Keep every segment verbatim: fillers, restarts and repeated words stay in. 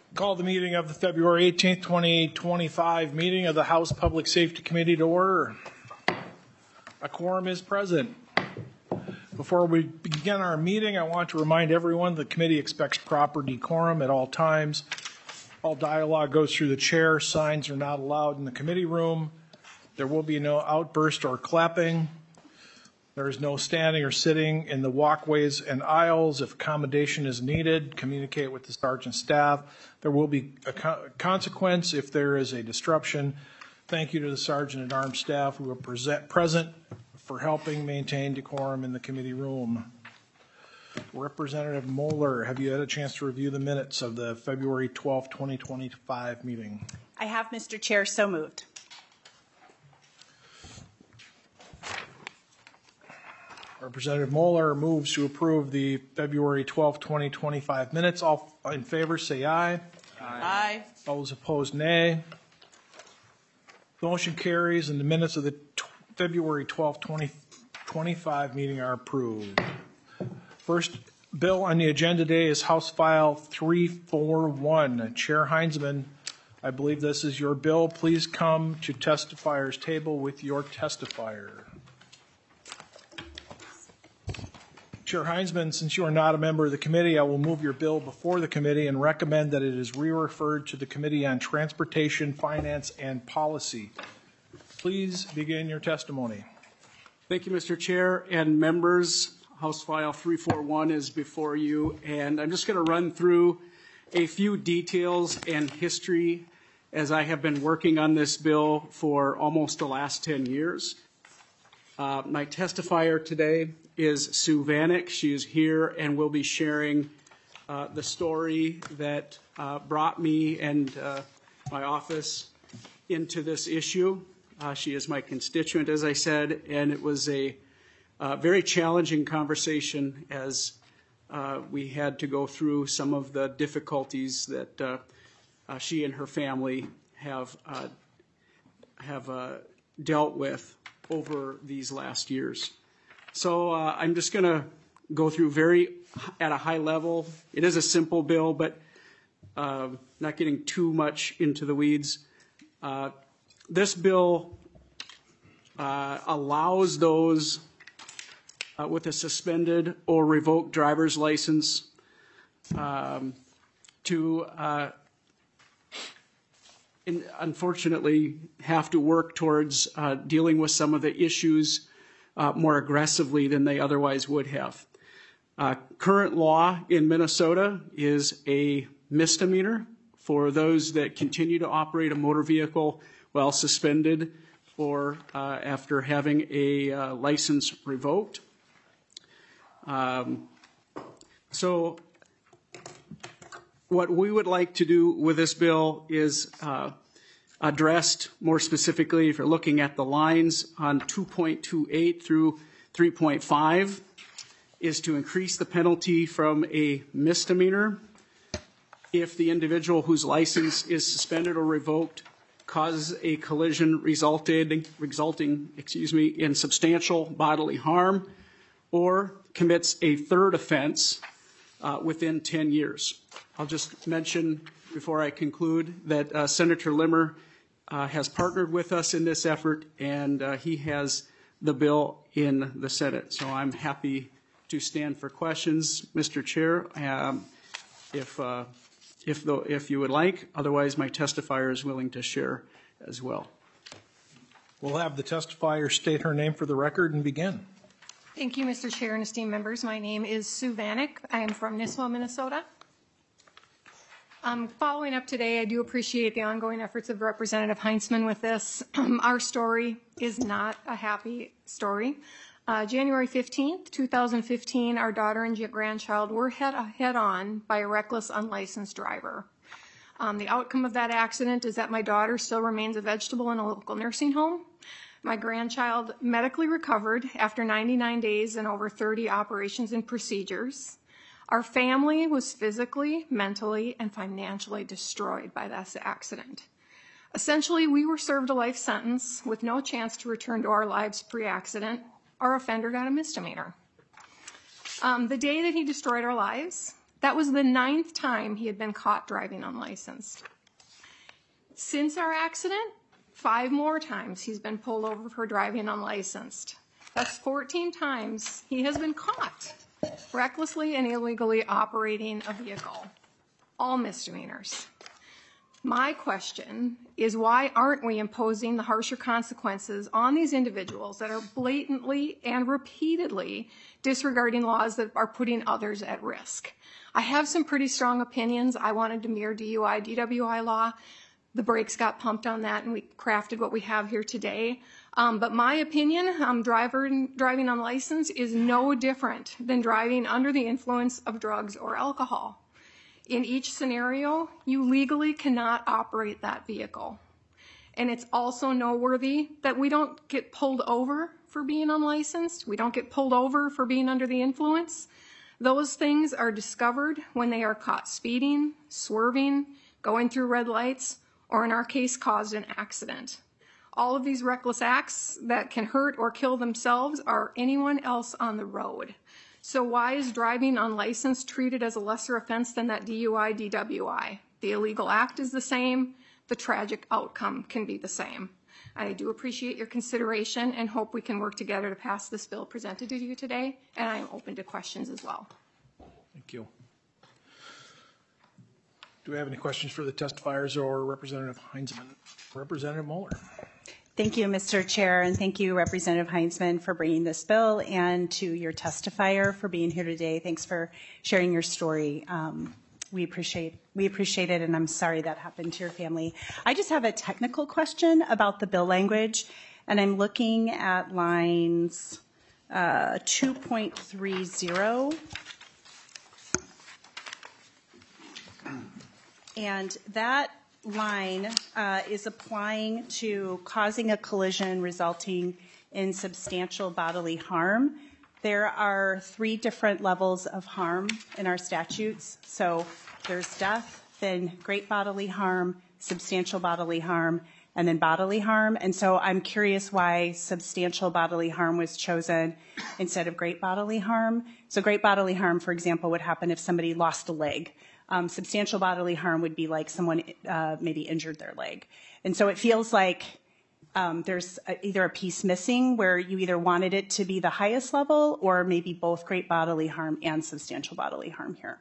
Call the meeting of the February eighteenth, twenty twenty-five meeting of the House Public Safety Committee to order. A quorum is present. Before we begin our meeting, I want to remind everyone the committee expects proper decorum at all times. All dialogue goes through the chair. Signs are not allowed in the committee room. There will be no outburst or clapping. There is no standing or sitting in the walkways and aisles. If accommodation is needed, communicate with the sergeant staff. There will be a co- consequence if there is a disruption. Thank you to the sergeant at arms staff who are present, present for helping maintain decorum in the committee room. Representative Moeller, have you had a chance to review the minutes of the February twelfth, twenty twenty-five meeting? I have, Mister Chair, so moved. Representative Moeller moves to approve the February twelfth, twenty twenty-five minutes. All in favor say aye. Aye. Aye. All those opposed, nay. The motion carries and the minutes of the t- February twelfth, twenty twenty-five meeting are approved. First bill on the agenda today is House File three forty-one. Chair Heinzman, I believe this is your bill. Please come to testifier's table with your testifier. Chair Heinzman, since you are not a member of the committee, I will move your bill before the committee and recommend that it is re-referred to the Committee on Transportation, Finance, and Policy. Please begin your testimony. Thank you, Mister Chair and members. House File three forty-one is before you, and I'm just going to run through a few details and history as I have been working on this bill for almost the last ten years. Uh, my testifier today is Sue Vanek. She is here and will be sharing uh, the story that uh, brought me and uh, my office into this issue. Uh, she is my constituent, as I said, and it was a uh, very challenging conversation as uh, we had to go through some of the difficulties that uh, uh, she and her family have uh, have uh, dealt with over these last years. So uh, I'm just going to go through very at a high level. It is a simple bill, but uh, not getting too much into the weeds. Uh, this bill uh, allows those uh, with a suspended or revoked driver's license um, to uh, in, unfortunately have to work towards uh, dealing with some of the issues Uh, more aggressively than they otherwise would have. Uh, current law in Minnesota is a misdemeanor for those that continue to operate a motor vehicle while suspended or uh, after having a uh, license revoked. Um, so what we would like to do with this bill is uh, addressed more specifically, if you're looking at the lines on two point two eight through three point five, is to increase the penalty from a misdemeanor if the individual whose license is suspended or revoked causes a collision resulted, resulting excuse me, in substantial bodily harm or commits a third offense uh, within ten years. I'll just mention before I conclude that uh, Senator Limmer Uh, has partnered with us in this effort, and uh, he has the bill in the Senate. So I'm happy to stand for questions, Mister Chair, um, if uh, if, the, if you would like. Otherwise, my testifier is willing to share as well. We'll have the testifier state her name for the record and begin. Thank you, Mister Chair and esteemed members. My name is Sue Vanek. I am from Nisswa, Minnesota. Um, following up today, I do appreciate the ongoing efforts of Representative Heinzman with this. Um, our story is not a happy story. Uh, January fifteenth, two thousand fifteen, our daughter and grandchild were head, head on by a reckless, unlicensed driver. Um, the outcome of that accident is that my daughter still remains a vegetable in a local nursing home. My grandchild medically recovered after ninety-nine days and over thirty operations and procedures. Our family was physically, mentally, and financially destroyed by this accident. Essentially, we were served a life sentence with no chance to return to our lives pre-accident. Our offender got a misdemeanor. Um, the day that he destroyed our lives, That was the ninth time he had been caught driving unlicensed. Since our accident, five more times he's been pulled over for driving unlicensed. That's fourteen times he has been caught recklessly and illegally operating a vehicle. All misdemeanors. My question is, why aren't we imposing the harsher consequences on these individuals that are blatantly and repeatedly disregarding laws that are putting others at risk? I have some pretty strong opinions. I wanted to mirror D U I, D W I law. The brakes got pumped on that, and we crafted what we have here today. Um, but my opinion, um, driver, driving unlicensed is no different than driving under the influence of drugs or alcohol. In each scenario, you legally cannot operate that vehicle. And it's also noteworthy that we don't get pulled over for being unlicensed. We don't get pulled over for being under the influence. Those things are discovered when they are caught speeding, swerving, going through red lights, or in our case, caused an accident. All of these reckless acts that can hurt or kill themselves are anyone else on the road. So why is driving unlicensed treated as a lesser offense than that D U I, D W I? The illegal act is the same. The tragic outcome can be the same. I do appreciate your consideration and hope we can work together to pass this bill presented to you today, and I am open to questions as well. Thank you. Do we have any questions for the testifiers or Representative Heinzman? Representative Moeller. Thank you, Mister Chair, and thank you, Representative Heinzman, for bringing this bill, and to your testifier for being here today. Thanks for sharing your story. Um, we appreciate we appreciate it, and I'm sorry that happened to your family. I just have a technical question about the bill language, and I'm looking at lines uh, two point three zero. And that line uh, is applying to causing a collision resulting in substantial bodily harm. There are three different levels of harm in our statutes. So there's death, then great bodily harm, substantial bodily harm, and then bodily harm. And so I'm curious why substantial bodily harm was chosen instead of great bodily harm. So great bodily harm, for example, would happen if somebody lost a leg. Um, substantial bodily harm would be like someone uh, maybe injured their leg. And so it feels like um, there's a, either a piece missing where you either wanted it to be the highest level or maybe both great bodily harm and substantial bodily harm here.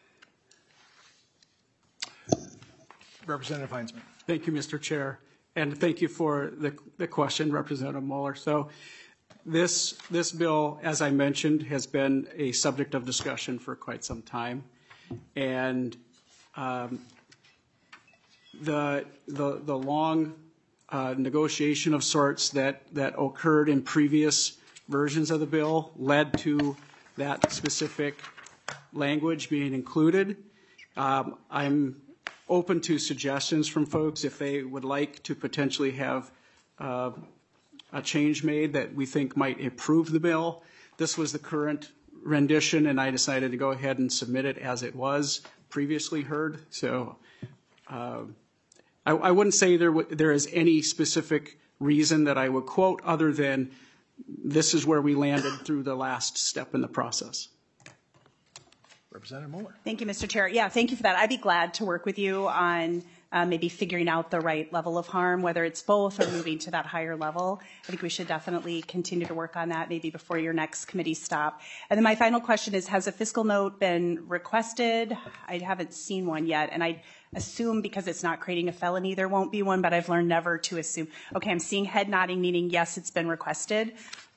Representative Heinzman. Thank you, Mister Chair, and thank you for the, the question, Representative Moeller. So this, this bill, as I mentioned, has been a subject of discussion for quite some time. And um, the, the, the long uh, negotiation of sorts that, that occurred in previous versions of the bill led to that specific language being included. Um, I'm open to suggestions from folks if they would like to potentially have uh, a change made that we think might improve the bill. This was the current rendition, and I decided to go ahead and submit it as it was previously heard. So uh, I, I wouldn't say there, w there is any specific reason that I would quote other than this is where we landed through the last step in the process. Representative Moeller. Thank you, Mister Chair. Yeah, thank you for that. I'd be glad to work with you on uh, maybe figuring out the right level of harm, whether it's both or moving to that higher level. I think we should definitely continue to work on that maybe before your next committee stop. And then my final question is, has a fiscal note been requested? I haven't seen one yet, and I assume because it's not creating a felony, there won't be one, but I've learned never to assume. Okay, I'm seeing head nodding, meaning yes, it's been requested.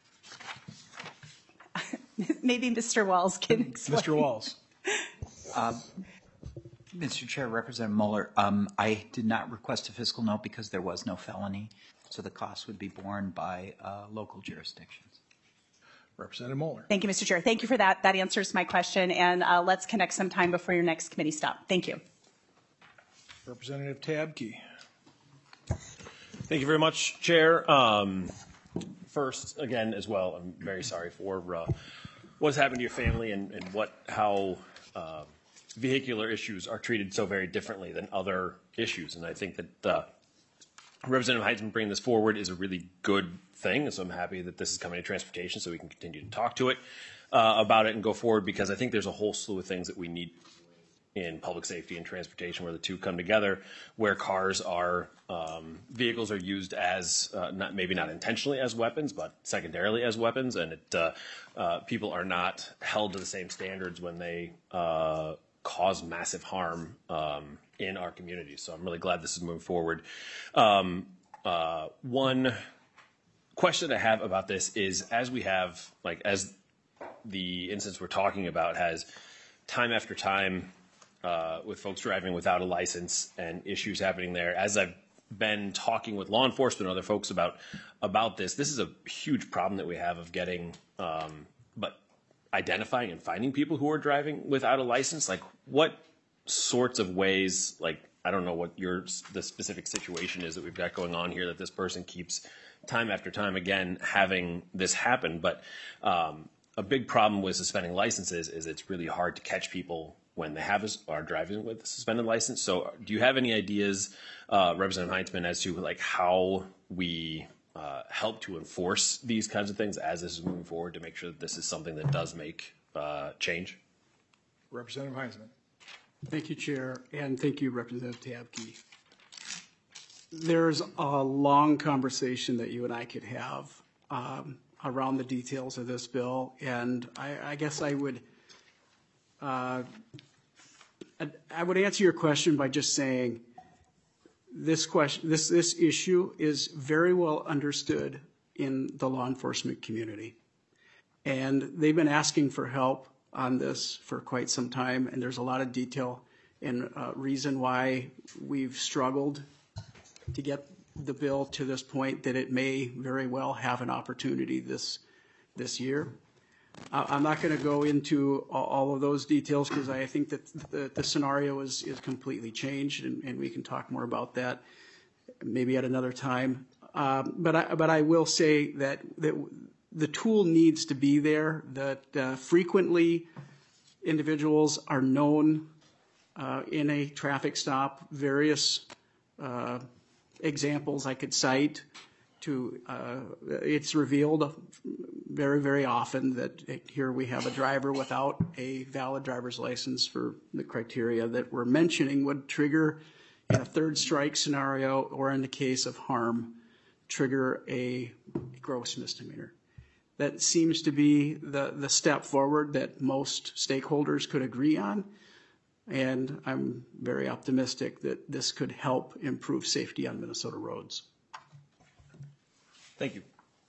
Maybe Mister Walls can explain. Mister Walls. Uh, Mister Chair, Representative Moeller, um, I did not request a fiscal note because there was no felony, so the cost would be borne by uh, local jurisdictions. Representative Moeller. Thank you, Mister Chair. Thank you for that. That answers my question, and uh, let's connect sometime before your next committee stop. Thank you. Representative Tabke. Thank you very much, Chair. Um, first, again, as well, I'm very sorry for uh, what's happened to your family and, and what how uh, vehicular issues are treated so very differently than other issues. And I think that uh, Representative Heinzman bringing this forward is a really good thing. So I'm happy that this is coming to transportation so we can continue to talk to it. uh, about it and go forward, because I think there's a whole slew of things that we need in public safety and transportation where the two come together, where cars are, um, vehicles are used as, uh, not, maybe not intentionally as weapons, but secondarily as weapons, and it, uh, uh, people are not held to the same standards when they uh, cause massive harm um, in our communities. So I'm really glad this is moving forward. Um, uh, one question I have about this is, as we have, like, as the instance we're talking about has time after time uh, with folks driving without a license and issues happening there, as I've been talking with law enforcement and other folks about about this, this is a huge problem that we have of getting, um, but identifying and finding people who are driving without a license. Like, what sorts of ways, like, I don't know what your the specific situation is that we've got going on here, that this person keeps time after time again having this happen. But um, a big problem with suspending licenses is it's really hard to catch people when they have a, are driving with a suspended license. So do you have any ideas, uh, Representative Heintzman, as to like how we uh, help to enforce these kinds of things as this is moving forward, to make sure that this is something that does make uh, change? Representative Heintzman. Thank you, Chair, and thank you, Representative Tabke. There's a long conversation that you and I could have um, around the details of this bill, and I, I guess I would uh, I would answer your question by just saying this question, this this issue is very well understood in the law enforcement community, and they've been asking for help on this for quite some time, and there's a lot of detail and uh, reason why we've struggled to get the bill to this point, that it may very well have an opportunity this this year. Uh, I'm not going to go into all of those details because I think that the, the scenario is, is completely changed, and, and we can talk more about that maybe at another time. Um, but I, but I will say that that the tool needs to be there. That uh, frequently individuals are known uh, in a traffic stop. Various uh, examples I could cite to, uh, it's revealed very, very often that it, here we have a driver without a valid driver's license for the criteria that we're mentioning would trigger, in a third strike scenario or in the case of harm, trigger a gross misdemeanor. That seems to be the, the step forward that most stakeholders could agree on. And I'm very optimistic that this could help improve safety on Minnesota roads. Thank you.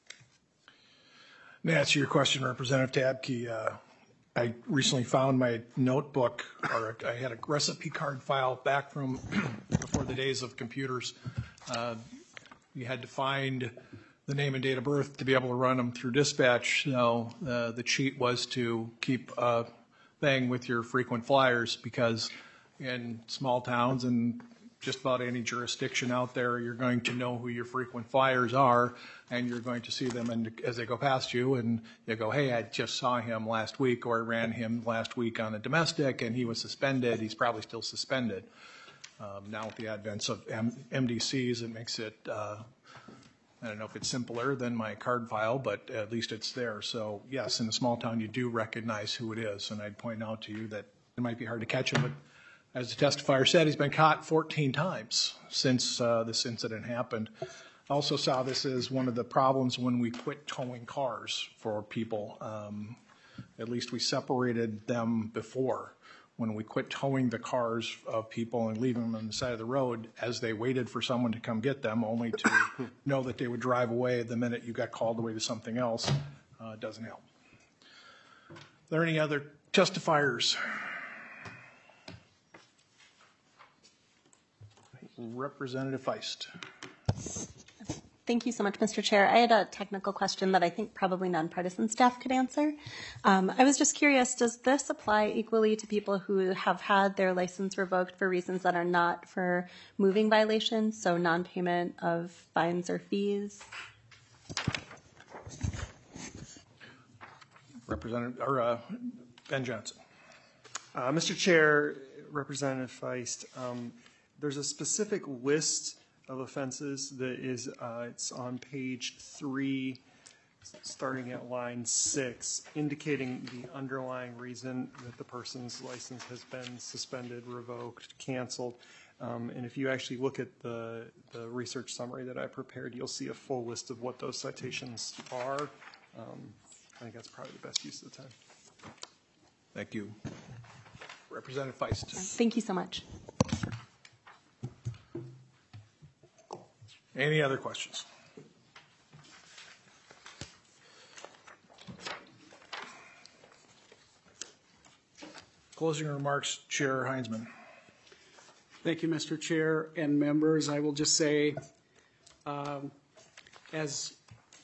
To answer your question, Representative Tabke, uh, I recently found my notebook, or I had a recipe card file back from before the days of computers. Uh, you had to find the name and date of birth to be able to run them through dispatch. So uh, the cheat was to keep a thing with your frequent flyers, because in small towns and just about any jurisdiction out there, you're going to know who your frequent flyers are, and you're going to see them and as they go past you, and you go, hey, I just saw him last week, or I ran him last week on a domestic, and he was suspended. He's probably still suspended. Um, now with the advent of M D Cs, it makes it, uh, I don't know if it's simpler than my card file, but at least it's there. So yes, in a small town, you do recognize who it is, and I'd point out to you that it might be hard to catch him, but as the testifier said, he's been caught fourteen times since uh, this incident happened. I also saw this as one of the problems when we quit towing cars for people. Um, at least we separated them before. When we quit towing the cars of people and leaving them on the side of the road as they waited for someone to come get them, only to know that they would drive away the minute you got called away to something else, uh, doesn't help. Are there any other testifiers? Representative Feist. Thank you so much, Mister Chair. I had a technical question that I think probably nonpartisan staff could answer. Um, I was just curious, does this apply equally to people who have had their license revoked for reasons that are not for moving violations, so non-payment of fines or fees? Representative, or uh, Ben Johnson. Uh, Mister Chair, Representative Feist, um, there's a specific list of offenses that is, uh, it's on page three starting at line six, indicating the underlying reason that the person's license has been suspended, revoked, canceled. Um, and if you actually look at the, the research summary that I prepared, you'll see a full list of what those citations are. Um, I think that's probably the best use of the time. Thank you. Representative Feist. Thank you so much. Any other questions? Closing remarks, Chair Heinzman. Thank you, Mister Chair and members. I will just say, um, as,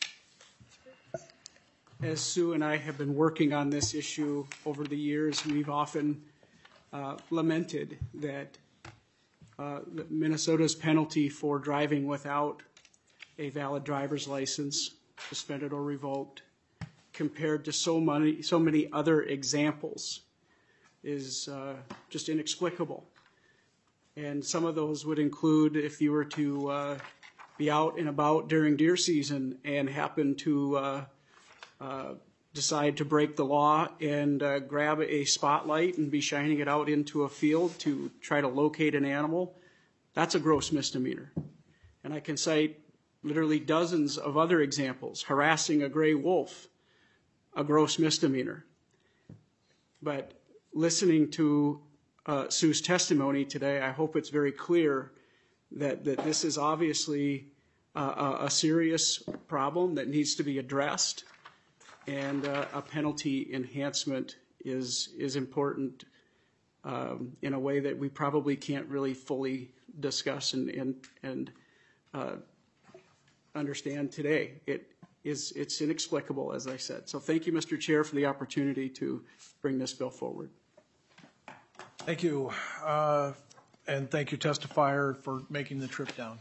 as Sue and I have been working on this issue over the years, we've often uh, lamented that uh, Minnesota's penalty for driving without a valid driver's license, suspended or revoked, compared to so many, so many other examples, is uh, just inexplicable. And some of those would include if you were to uh, be out and about during deer season and happen to uh, uh, decide to break the law and uh, grab a spotlight and be shining it out into a field to try to locate an animal, that's a gross misdemeanor. And I can cite literally dozens of other examples. Harassing a gray wolf, a gross misdemeanor. But listening to uh, Sue's testimony today, I hope it's very clear that, that this is obviously uh, a, a serious problem that needs to be addressed, and uh, a penalty enhancement is, is important um, in a way that we probably can't really fully discuss and, and, and uh, understand today. It is, it's inexplicable, as I said. So thank you, Mister Chair, for the opportunity to bring this bill forward. Thank you. Uh, and thank you, testifier, for making the trip down.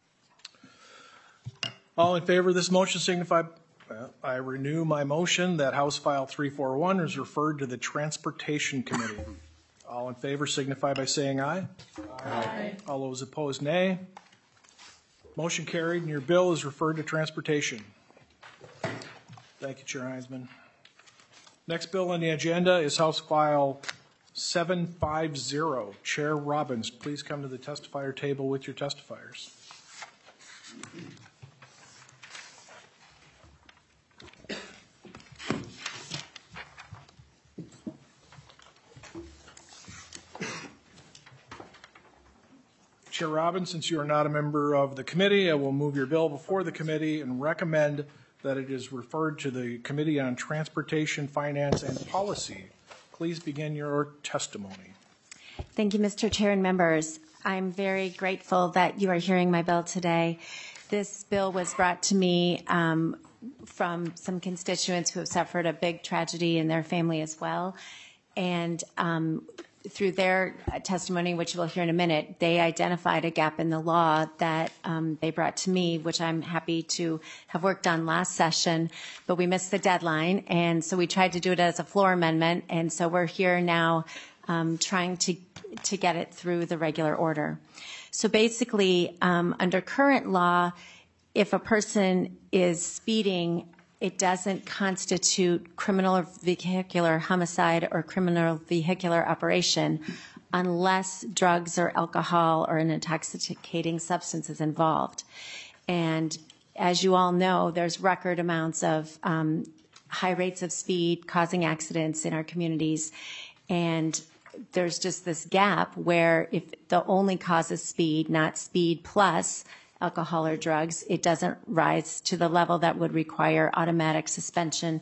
All in favor of this motion signify. Well, I renew my motion that House File three forty-one is referred to the Transportation Committee. All in favor signify by saying aye. Aye. All those opposed, nay. Motion carried, and your bill is referred to Transportation. Thank you, Chair Heinzman. Next bill on the agenda is House File seven fifty. Chair Robbins, please come to the testifier table with your testifiers. Chair Robbins, since you are not a member of the committee, I will move your bill before the committee and recommend that it is referred to the Committee on Transportation, Finance, and Policy. Please begin your testimony. Thank you, Mister Chair and members. I'm very grateful that you are hearing my bill today. This bill was brought to me um, from some constituents who have suffered a big tragedy in their family as well. And um, through their testimony, which we'll hear in a minute, they identified a gap in the law that um, they brought to me, which I'm happy to have worked on last session, but we missed the deadline, and so we tried to do it as a floor amendment, and so we're here now um, trying to, to get it through the regular order. So basically, um, under current law, if a person is speeding, it doesn't constitute criminal or vehicular homicide or criminal vehicular operation unless drugs or alcohol or an intoxicating substance is involved. And as you all know, there's record amounts of um, high rates of speed causing accidents in our communities. And there's just this gap where if the only cause is speed, not speed plus alcohol or drugs, it doesn't rise to the level that would require automatic suspension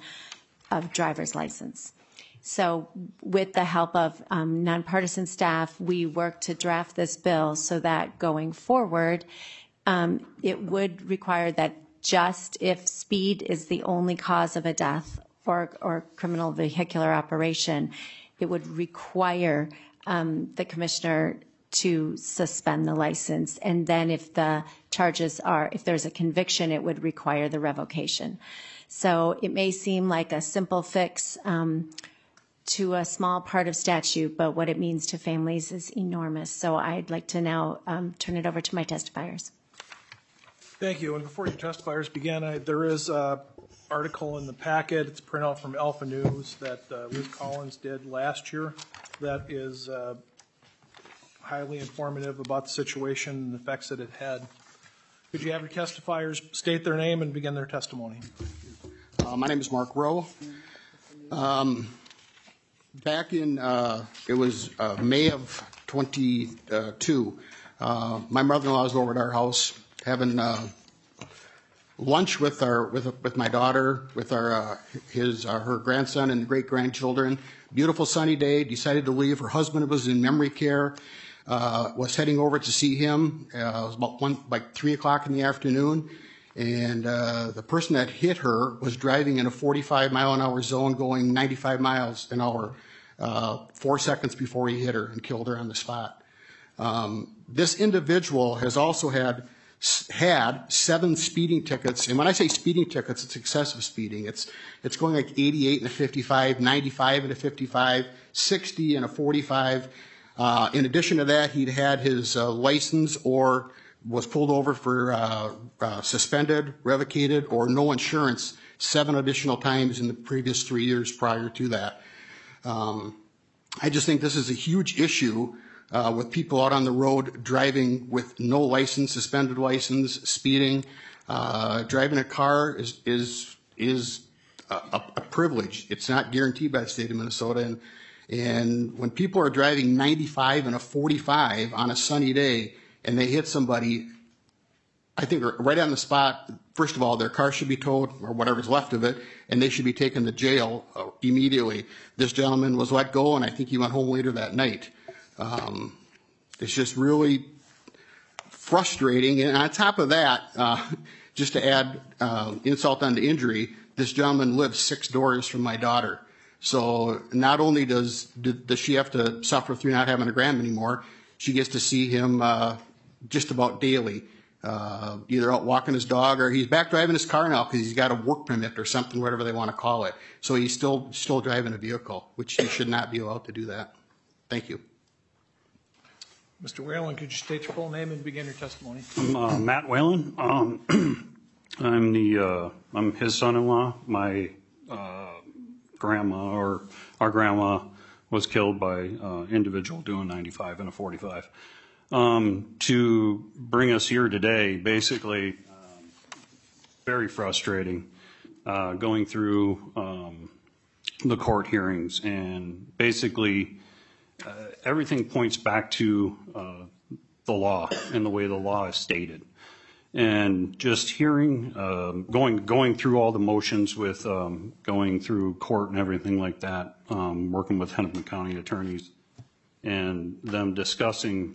of driver's license. So with the help of um, nonpartisan staff, we worked to draft this bill so that going forward, um, it would require that just if speed is the only cause of a death or, or criminal vehicular operation, it would require um, the commissioner to suspend the license. And then if the charges are, if there's a conviction, it would require the revocation. So it may seem like a simple fix um, to a small part of statute, but what it means to families is enormous. So I'd like to now um, turn it over to my testifiers. Thank you. And before your testifiers begin, I, there is uh, article in the packet. It's a printout from Alpha News that uh, Liz Collins did last year that is uh, highly informative about the situation and the effects that it had. Could you have your testifiers state their name and begin their testimony? Uh, my name is Mark Rowe. Um, back in, uh, it was uh, May of twenty-two, uh, my mother-in-law was over at our house having uh, lunch with our with with my daughter, with our uh, his uh, her grandson and great grandchildren. Beautiful sunny day. Decided to leave. Her husband was in memory care. Uh, was heading over to see him. Uh, it was about one, like three o'clock in the afternoon, and uh, the person that hit her was driving in a forty-five mile an hour zone, going ninety-five miles an hour. Uh, four seconds before he hit her and killed her on the spot. Um, this individual has also had had seven speeding tickets, and when I say speeding tickets, it's excessive speeding. It's it's going like eighty-eight and a fifty-five, ninety-five and a fifty-five, sixty and a forty-five. Uh, in addition to that, he'd had his uh, license or was pulled over for uh, uh, suspended, revocated, or no insurance seven additional times in the previous three years prior to that. Um, I just think this is a huge issue uh, with people out on the road driving with no license, suspended license, speeding. Uh, driving a car is is is a, a privilege. It's not guaranteed by the state of Minnesota. And, and when people are driving ninety-five and a forty-five on a sunny day and they hit somebody, I think right on the spot, first of all, their car should be towed, or whatever's left of it, and they should be taken to jail uh, immediately. This gentleman was let go, and I think he went home later that night. Um, it's just really frustrating. And on top of that, uh, just to add uh, insult onto injury, this gentleman lives six doors from my daughter. So not only does, does she have to suffer through not having a gram anymore, she gets to see him uh, just about daily. Uh, either out walking his dog, or he's back driving his car now because he's got a work permit or something, whatever they want to call it. So he's still still driving a vehicle, which he should not be allowed to do that. Thank you. Mister Whalen, could you state your full name and begin your testimony? I'm uh, Matt Whalen. Um, I'm the uh, I'm his son-in-law. My uh, grandma, or our grandma, was killed by uh, individual doing ninety-five and a forty-five. Um, to bring us here today, basically, um, very frustrating, uh, going through um, the court hearings, and basically uh, everything points back to uh, the law and the way the law is stated. And just hearing, um, going going through all the motions with um, going through court and everything like that, um, working with Hennepin County attorneys, and them discussing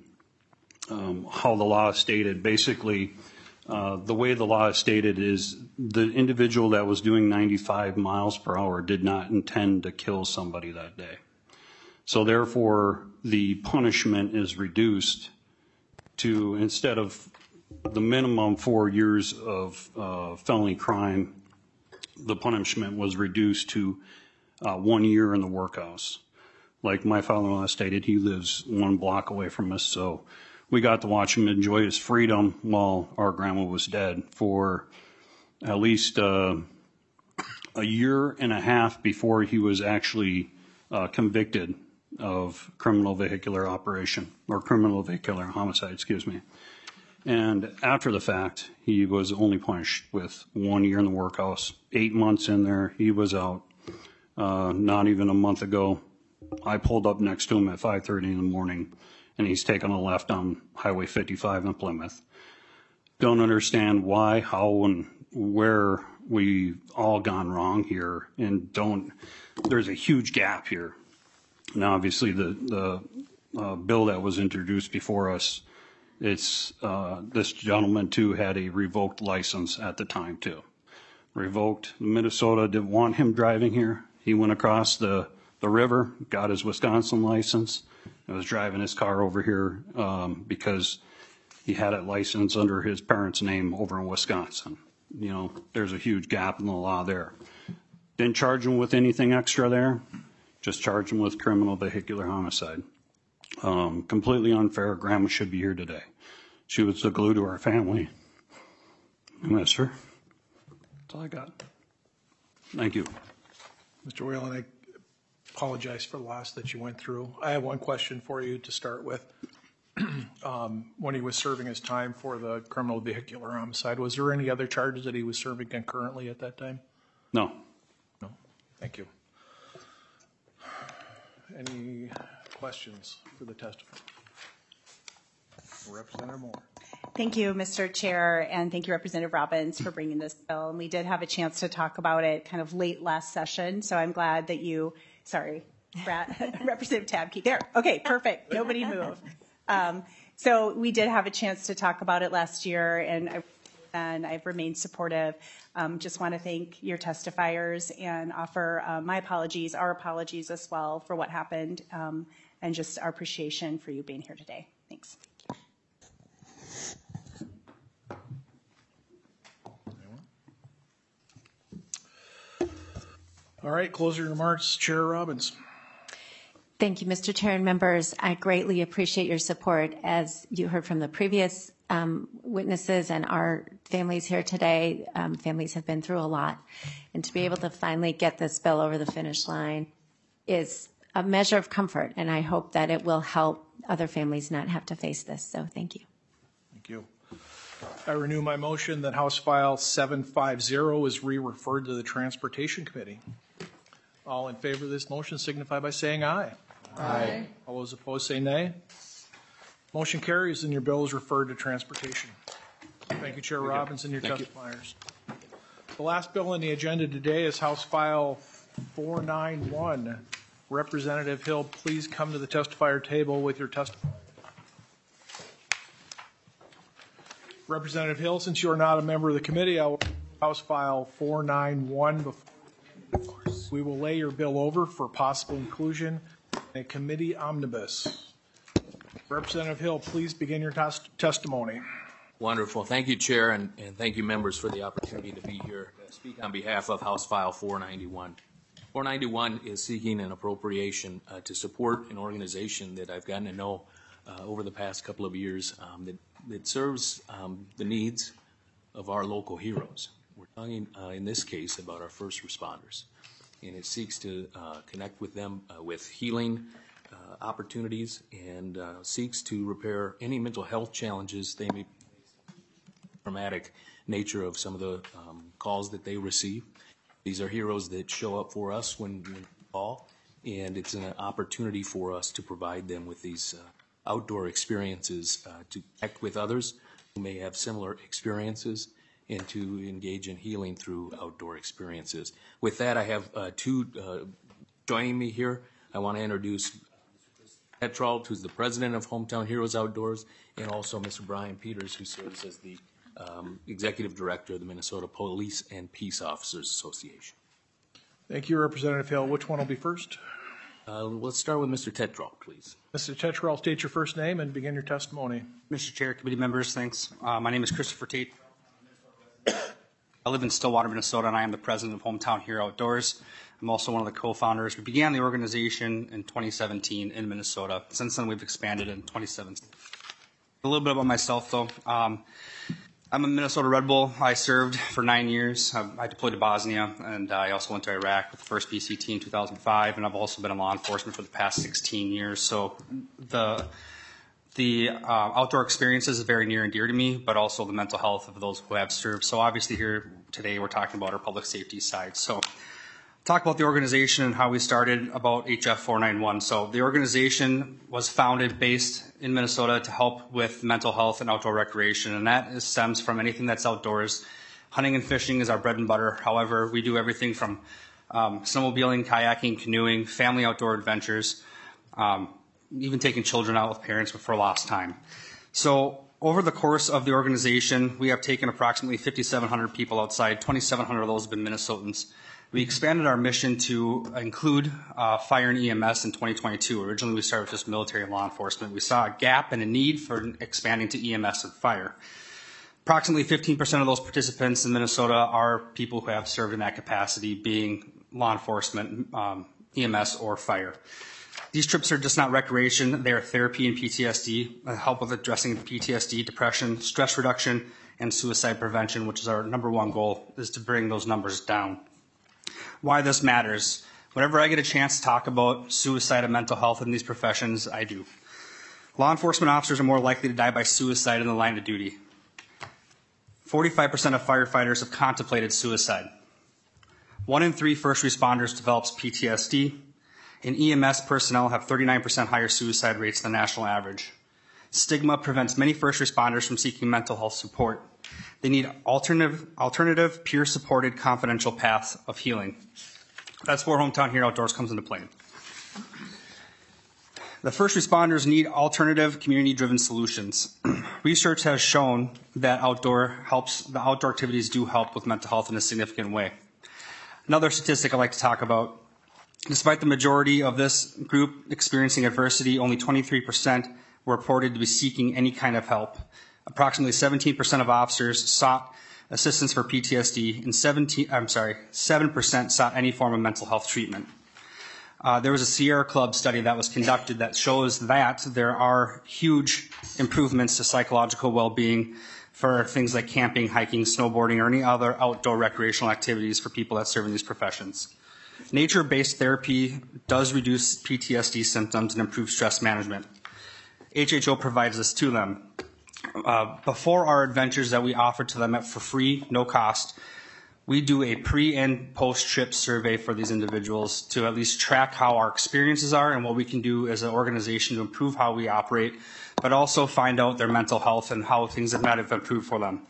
Um, how the law is stated. Basically, uh, the way the law is stated is the individual that was doing ninety-five miles per hour did not intend to kill somebody that day. So therefore, the punishment is reduced to, instead of the minimum four years of uh, felony crime, the punishment was reduced to uh, one year in the workhouse. Like my father-in-law stated, he lives one block away from us, so we got to watch him enjoy his freedom while our grandma was dead for at least uh, a year and a half before he was actually uh, convicted of criminal vehicular operation, or criminal vehicular homicide, excuse me. And after the fact, he was only punished with one year in the workhouse. Eight months in there, he was out. Uh, not even a month ago, I pulled up next to him at five thirty in the morning, and he's taking a left on Highway fifty-five in Plymouth. Don't understand why, how, and where we've all gone wrong here, and don't, there's a huge gap here. Now, obviously, the, the uh, bill that was introduced before us, it's, uh, this gentleman, too, had a revoked license at the time, too. Revoked. Minnesota didn't want him driving here. He went across the, the river, got his Wisconsin license, and was driving his car over here um, because he had it licensed under his parents' name over in Wisconsin. You know, there's a huge gap in the law there. Didn't charge him with anything extra there, just charged him with criminal vehicular homicide. Um, completely unfair. Grandma should be here today. She was the glue to our family. I miss her. That's all I got. Thank you. Mister Whalen, I apologize for the loss that you went through. I have one question for you to start with. Um, when he was serving his time for the criminal vehicular homicide, was there any other charges that he was serving concurrently at that time? No. No. Thank you. Any questions for the testifier? Representative Moore. Thank you, Mister Chair, and thank you, Representative Robbins, for bringing this bill. And we did have a chance to talk about it kind of late last session, so I'm glad that you, sorry, Brad, Representative Tabke, there, okay, perfect, nobody move. Um, so we did have a chance to talk about it last year, and, I, and I've remained supportive. Um, just want to thank your testifiers and offer uh, my apologies, our apologies as well for what happened, um, and just our appreciation for you being here today. Thanks. All right, closing remarks, Chair Robbins. Thank you, Mister Chair and members. I greatly appreciate your support. As you heard from the previous um, witnesses and our families here today, um, families have been through a lot. And to be able to finally get this bill over the finish line is a measure of comfort, and I hope that it will help other families not have to face this. So thank you. Thank you. I renew my motion that House File seven fifty is re-referred to the Transportation Committee. All in favor of this motion signify by saying aye. Aye. All those opposed say nay. Motion carries and your bill is referred to Transportation. Thank you, Chair Thank Robbins you. and your Thank testifiers. You. The last bill on the agenda today is House File four ninety-one. Representative Hill, please come to the testifier table with your testimony. Representative Hill, since you are not a member of the committee, I will House File four ninety-one before. We will lay your bill over for possible inclusion in a committee omnibus. Representative Hill, please begin your tes testimony. Wonderful. Thank you, Chair, and, and thank you, members, for the opportunity to be here to speak on behalf of House File four ninety-one. four ninety-one is seeking an appropriation uh, to support an organization that I've gotten to know uh, over the past couple of years um, that, that serves um, the needs of our local heroes. We're talking, uh, in this case, about our first responders. And it seeks to uh, connect with them uh, with healing uh, opportunities and uh, seeks to repair any mental health challenges they may face, traumatic nature of some of the um, calls that they receive. These are heroes that show up for us when, when we call, and it's an opportunity for us to provide them with these uh, outdoor experiences uh, to connect with others who may have similar experiences and to engage in healing through outdoor experiences. With that, I have uh, two uh, joining me here. I want to introduce Petrold, who's the president of Hometown Heroes Outdoors, and also Mister Brian Peters, who serves as the um, executive director of the Minnesota Police and Peace Officers Association. Thank you, Representative Hill. Which one will be first? Uh, let's start with Mister Tetrold, please. Mister Tetrold, state your first name and begin your testimony. Mister Chair, committee members, thanks. Uh, my name is Christopher Tate. I live in Stillwater, Minnesota, and I am the president of Hometown Hero Outdoors. I'm also one of the co-founders. We began the organization in twenty seventeen in Minnesota. Since then, we've expanded in twenty seventeen. A little bit about myself, though. Um, I'm a Minnesota Red Bull. I served for nine years. I, I deployed to Bosnia, and I also went to Iraq with the first P C T in two thousand five, and I've also been in law enforcement for the past sixteen years. So the The uh, outdoor experiences is very near and dear to me, but also the mental health of those who have served. So obviously here today we're talking about our public safety side. So talk about the organization and how we started about H F four ninety-one. So the organization was founded based in Minnesota to help with mental health and outdoor recreation, and that is, stems from anything that's outdoors. Hunting and fishing is our bread and butter. However, we do everything from um, snowmobiling, kayaking, canoeing, family outdoor adventures, um, even taking children out with parents for a lost time. So over the course of the organization, we have taken approximately fifty-seven hundred people outside. twenty-seven hundred of those have been Minnesotans. We expanded our mission to include uh, fire and E M S in twenty twenty-two. Originally, we started with just military and law enforcement. We saw a gap and a need for expanding to E M S and fire. Approximately fifteen percent of those participants in Minnesota are people who have served in that capacity, being law enforcement, um, E M S, or fire. These trips are just not recreation. They are therapy and P T S D, uh, help with addressing P T S D, depression, stress reduction, and suicide prevention, which is our number one goal, is to bring those numbers down. why this matters. Whenever I get a chance to talk about suicide and mental health in these professions, I do. Law enforcement officers are more likely to die by suicide in the line of duty. forty-five percent of firefighters have contemplated suicide. One in three first responders develops P T S D, and E M S personnel have thirty-nine percent higher suicide rates than the national average. Stigma prevents many first responders from seeking mental health support. They need alternative, alternative peer-supported, confidential paths of healing. That's where Hometown Hero Outdoors comes into play. The first responders need alternative, community-driven solutions. Research has shown that outdoor helps, the outdoor activities do help with mental health in a significant way. Another statistic I'd like to talk about, despite the majority of this group experiencing adversity, only twenty-three percent were reported to be seeking any kind of help. Approximately seventeen percent of officers sought assistance for P T S D, and seventeen, I'm sorry, seven percent sought any form of mental health treatment. Uh, there was a Sierra Club study that was conducted that shows that there are huge improvements to psychological well-being for things like camping, hiking, snowboarding, or any other outdoor recreational activities for people that serve in these professions. Nature-based therapy does reduce P T S D symptoms and improve stress management. H H O provides this to them. Uh, before our adventures that we offer to them at, for free, no cost, we do a pre and post trip survey for these individuals to at least track how our experiences are and what we can do as an organization to improve how we operate, but also find out their mental health and how things that might have improved for them.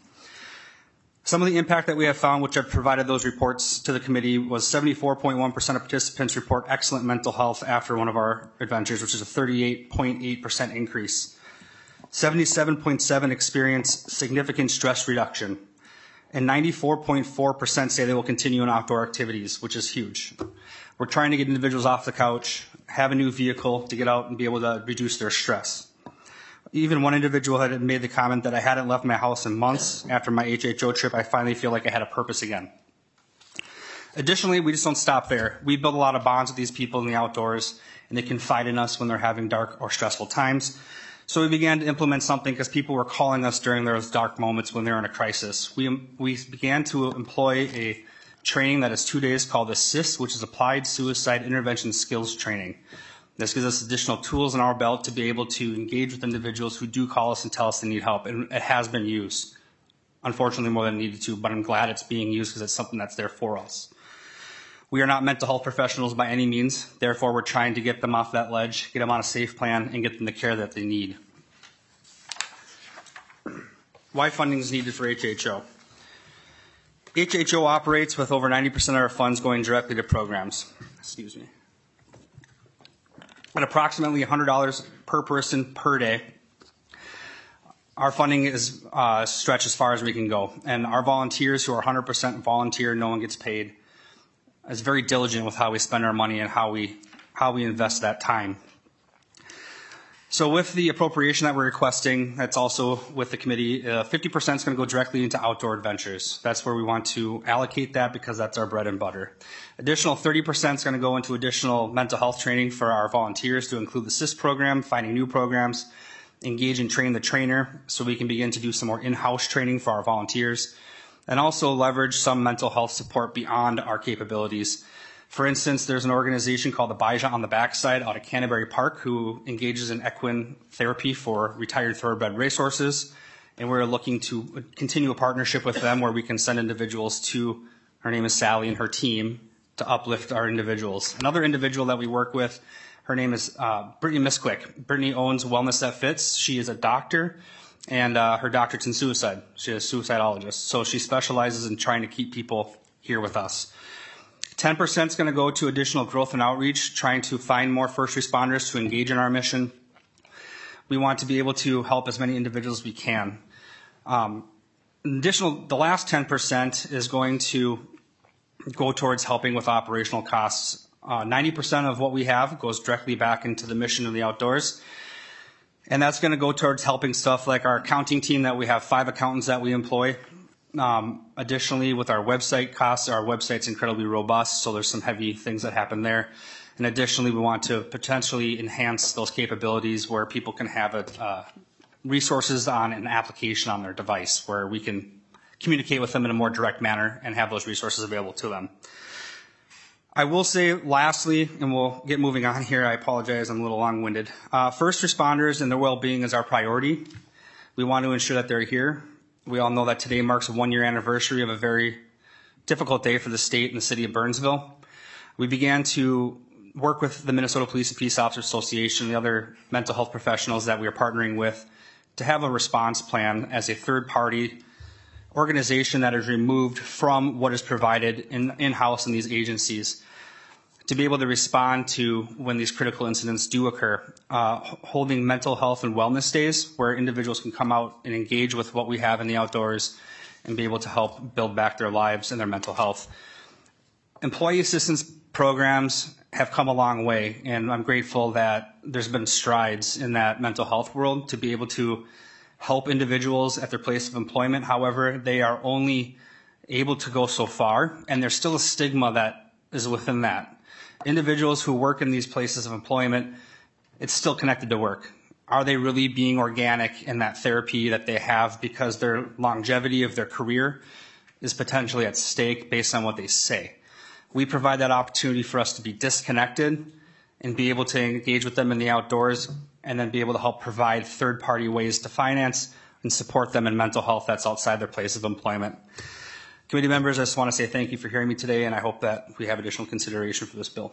Some of the impact that we have found, which I've provided those reports to the committee, was seventy-four point one percent of participants report excellent mental health after one of our adventures, which is a thirty-eight point eight percent increase. seventy-seven point seven percent experience significant stress reduction, and ninety-four point four percent say they will continue in outdoor activities, which is huge. We're trying to get individuals off the couch, have a new vehicle to get out and be able to reduce their stress. Even one individual had made the comment that I hadn't left my house in months. After my H H O trip, I finally feel like I had a purpose again. Additionally, we just don't stop there. We build a lot of bonds with these people in the outdoors, and they confide in us when they're having dark or stressful times. So we began to implement something because people were calling us during those dark moments when they're in a crisis. We, we began to employ a training that is two days called ASSIST, which is Applied Suicide Intervention Skills Training. This gives us additional tools in our belt to be able to engage with individuals who do call us and tell us they need help, and it has been used. Unfortunately, more than it needed to, but I'm glad it's being used because it's something that's there for us. We are not mental health professionals by any means. Therefore, we're trying to get them off that ledge, get them on a safe plan, and get them the care that they need. Why funding is needed for H H O? H H O operates with over ninety percent of our funds going directly to programs. Excuse me. At approximately one hundred dollars per person per day, our funding is uh, stretched as far as we can go. And our volunteers, who are one hundred percent volunteer, no one gets paid, is very diligent with how we spend our money and how we how we invest that time. So with the appropriation that we're requesting, that's also with the committee, uh, fifty percent is going to go directly into outdoor adventures. That's where we want to allocate that because that's our bread and butter. Additional thirty percent is going to go into additional mental health training for our volunteers to include the ASSIST program, finding new programs, engage and train the trainer so we can begin to do some more in-house training for our volunteers, and also leverage some mental health support beyond our capabilities. For instance, there's an organization called the Baja on the Backside out of Canterbury Park who engages in equine therapy for retired thoroughbred racehorses, and we're looking to continue a partnership with them where we can send individuals to, her name is Sally, and her team to uplift our individuals. Another individual that we work with, her name is uh, Brittany Misquick. Brittany owns Wellness That Fits. She is a doctor, and uh, her doctorate's in suicide. She's a suicidologist, so she specializes in trying to keep people here with us. ten percent is going to go to additional growth and outreach, trying to find more first responders to engage in our mission. We want to be able to help as many individuals as we can. Um, additional, the last ten percent is going to go towards helping with operational costs. Uh, ninety percent of what we have goes directly back into the mission of the outdoors. And that's going to go towards helping stuff like our accounting team that we have five accountants that we employ. Um, additionally, with our website costs, our website's incredibly robust, so there's some heavy things that happen there. And additionally, we want to potentially enhance those capabilities where people can have a, uh, resources on an application on their device where we can communicate with them in a more direct manner and have those resources available to them. I will say lastly, and we'll get moving on here, I apologize, I'm a little long-winded. Uh, first responders and their well-being is our priority. We want to ensure that they're here. We all know that today marks a one-year anniversary of a very difficult day for the state and the city of Burnsville. We began to work with the Minnesota Police and Peace Officers Association and the other mental health professionals that we are partnering with to have a response plan as a third-party organization that is removed from what is provided in, in-house in these agencies to be able to respond to when these critical incidents do occur. Uh, holding mental health and wellness days where individuals can come out and engage with what we have in the outdoors and be able to help build back their lives and their mental health. Employee assistance programs have come a long way, and I'm grateful that there's been strides in that mental health world to be able to help individuals at their place of employment. However, they are only able to go so far, and there's still a stigma that is within that. Individuals who work in these places of employment, it's still connected to work. Are they really being organic in that therapy that they have because their longevity of their career is potentially at stake based on what they say? We provide that opportunity for us to be disconnected and be able to engage with them in the outdoors and then be able to help provide third-party ways to finance and support them in mental health that's outside their place of employment. Committee members, I just want to say thank you for hearing me today, and I hope that we have additional consideration for this bill.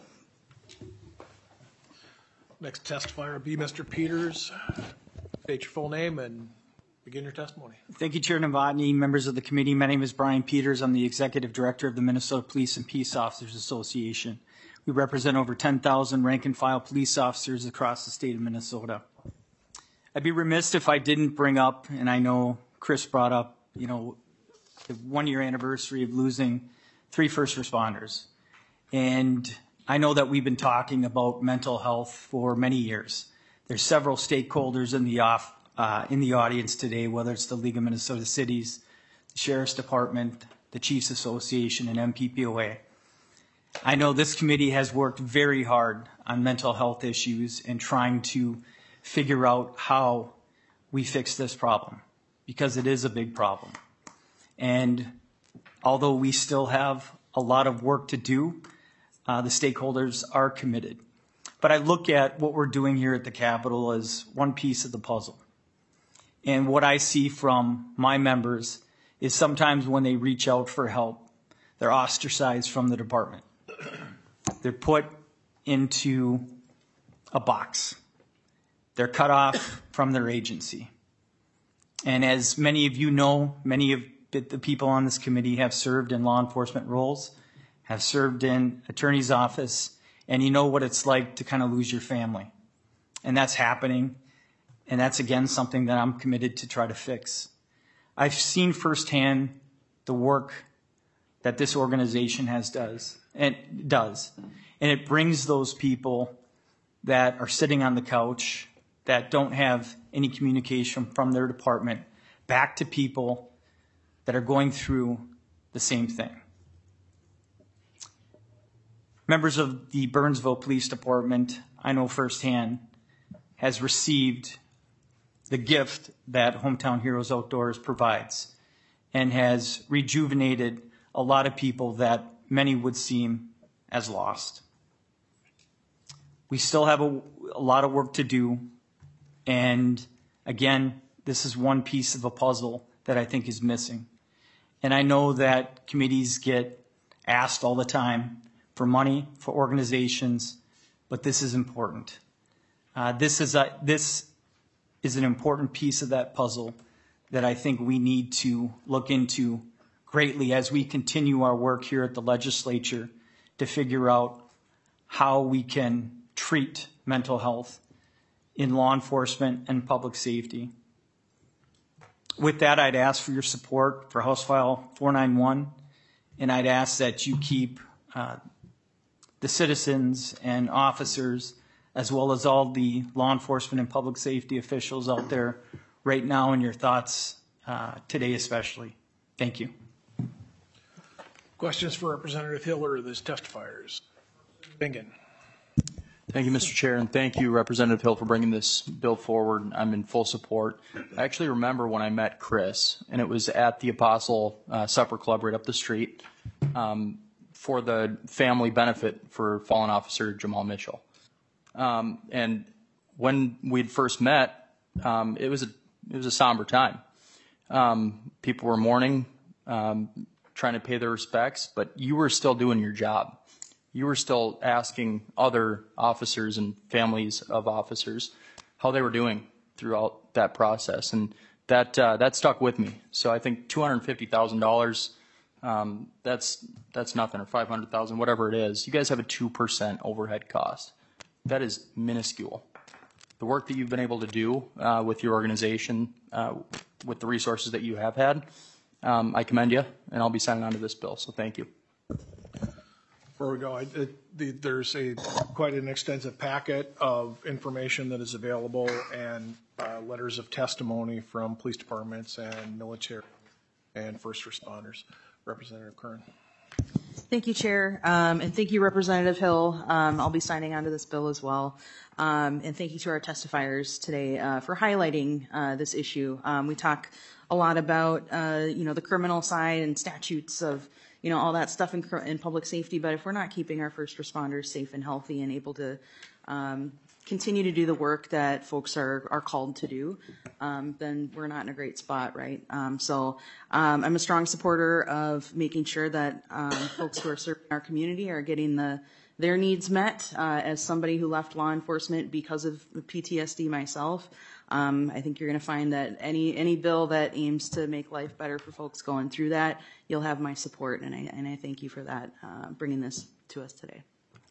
Next testifier will be Mister Peters. State your full name and begin your testimony. Thank you, Chair Novotny, members of the committee. My name is Brian Peters. I'm the Executive Director of the Minnesota Police and Peace Officers Association. We represent over ten thousand rank-and-file police officers across the state of Minnesota. I'd be remiss if I didn't bring up, and I know Chris brought up, you know, the one-year anniversary of losing three first responders. And I know that we've been talking about mental health for many years. There's several stakeholders in the off, uh, in the audience today, whether it's the League of Minnesota Cities, the Sheriff's Department, the Chiefs Association, and M P P O A. I know this committee has worked very hard on mental health issues and trying to figure out how we fix this problem, because it is a big problem. And although we still have a lot of work to do, uh, the stakeholders are committed. But I look at what we're doing here at the Capitol as one piece of the puzzle. And what I see from my members is sometimes when they reach out for help, they're ostracized from the department. They're put into a box. They're cut off from their agency. And as many of you know, many of the people on this committee have served in law enforcement roles, have served in attorney's office, and you know what it's like to kind of lose your family. And that's happening, and that's, again, something that I'm committed to try to fix. I've seen firsthand the work that this organization has does, and does. And it brings those people that are sitting on the couch, that don't have any communication from their department, back to people that are going through the same thing. Members of the Burnsville Police Department, I know firsthand, has received the gift that Hometown Heroes Outdoors provides and has rejuvenated a lot of people that many would seem as lost. We still have a, a lot of work to do, and again, this is one piece of a puzzle that I think is missing. And I know that committees get asked all the time for money, for organizations, but this is important. Uh, this is a, this is an important piece of that puzzle that I think we need to look into greatly as we continue our work here at the legislature to figure out how we can treat mental health in law enforcement and public safety. With that, I'd ask for your support for House File four ninety-one, and I'd ask that you keep uh, the citizens and officers, as well as all the law enforcement and public safety officials out there right now in your thoughts uh, today especially. Thank you. Questions for Representative Hill or the testifiers? Bingen. Thank you, Mister Chair, and thank you, Representative Hill, for bringing this bill forward. I'm in full support. I actually remember when I met Chris, and it was at the Apostle uh, Supper Club right up the street. Um, for the family benefit for fallen officer Jamal Mitchell. Um, and when we'd first met, um, it was a it was a somber time. Um, people were mourning, um, trying to pay their respects, but you were still doing your job. You were still asking other officers and families of officers how they were doing throughout that process, and that uh, that stuck with me. So I think two hundred fifty thousand dollars, um, that's that's nothing, or five hundred thousand, whatever it is. You guys have a two percent overhead cost. That is minuscule. The work that you've been able to do uh, with your organization, uh, with the resources that you have had, um, I commend you, and I'll be signing on to this bill. So thank you. Before we go, I, it, the, there's a quite an extensive packet of information that is available, and uh, letters of testimony from police departments and military and first responders. Representative Kern. Thank you, Chair, um, and thank you, Representative Hill. Um, I'll be signing on to this bill as well. Um, and thank you to our testifiers today uh, for highlighting uh, this issue. Um, we talk a lot about, uh, you know, the criminal side and statutes of, you know, all that stuff in, in public safety, but if we're not keeping our first responders safe and healthy and able to um, continue to do the work that folks are, are called to do, um, then we're not in a great spot, right? Um, so um, I'm a strong supporter of making sure that um, folks who are serving our community are getting the their needs met. Uh, as somebody who left law enforcement because of P T S D myself, um, I think you're going to find that any any bill that aims to make life better for folks going through that, you'll have my support, and I and I thank you for that, uh, bringing this to us today.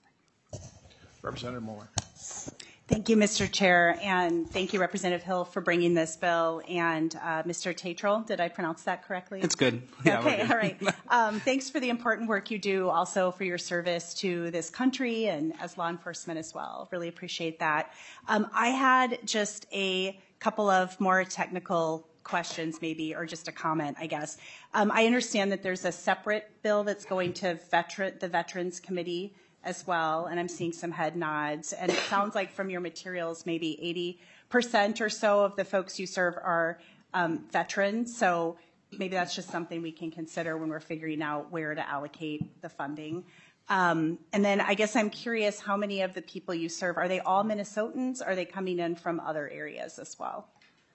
Representative Mueller. Thank you, Mister Chair, and thank you, Representative Hill, for bringing this bill, and uh, Mister Tatral, did I pronounce that correctly? It's good. Yeah, okay, good. all right. Um, thanks for the important work you do, also for your service to this country and as law enforcement as well. Really appreciate that. Um, I had just a couple of more technical questions maybe, or just a comment, I guess. Um, I understand that there's a separate bill that's going to veteran, the Veterans Committee as well, and I'm seeing some head nods. And it sounds like from your materials, maybe eighty percent or so of the folks you serve are um, veterans. So maybe that's just something we can consider when we're figuring out where to allocate the funding. Um, and then I guess I'm curious, how many of the people you serve, are they all Minnesotans? Or are they coming in from other areas as well?